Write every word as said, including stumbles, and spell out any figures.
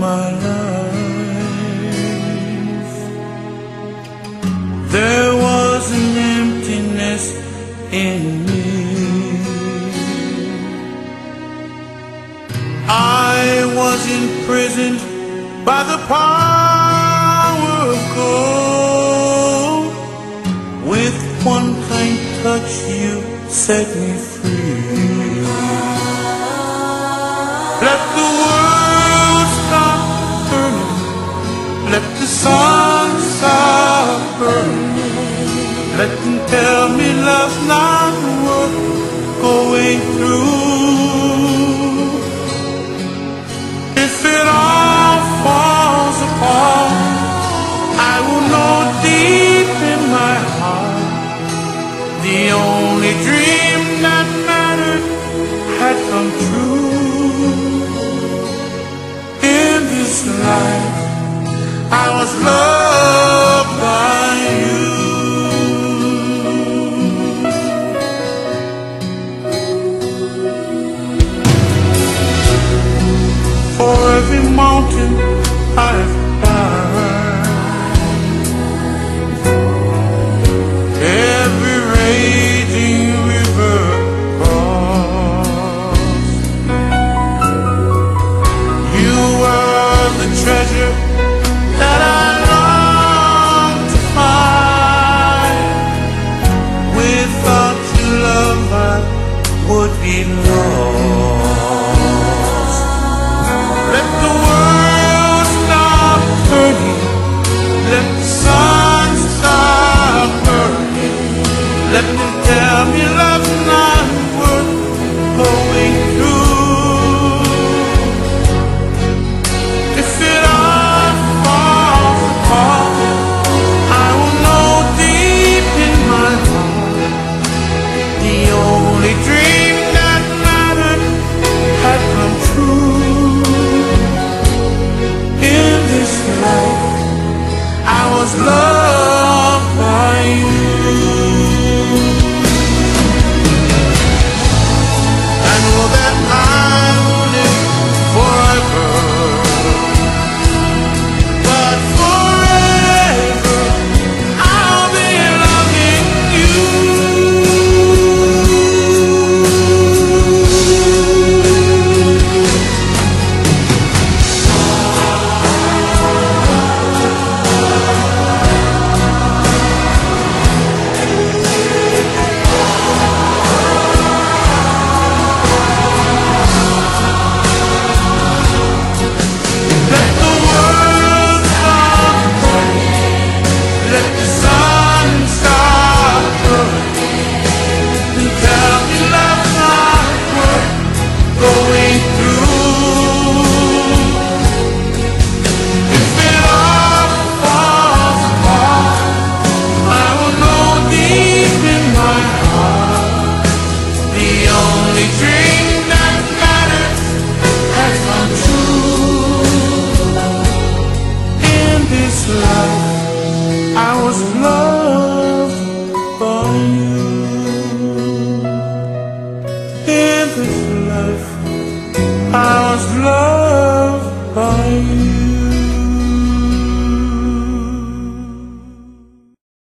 my life. There was an emptiness in me. I was imprisoned by the power of gold. With one kind touch you set me free. Let the world stop burning. Let the sun stop burning. Let them tell me love's not worth going through. If it all falls apart, I will know deep in my heart the only dream that mattered had come true. In this life, I was loved by you. For every mountain I've climbed, every raging river crossed, you were the treasure that I longed to find. Without your love I would be lost. Let the world stop turning. Let the sun stop burning. Let them tell me love's not worth going through. If it all falls apart, I will know deep in my heart the only dream that mattered had come true. In this life, I was loved by you. I know that I'll live forever, but forever I'll be loving you. Let the world stop burning. Let the sun stop burning. And tell me love's not worth going through. If it all falls apart, I will know deep in my heart the only dream that matters has come true. In this life, I was loved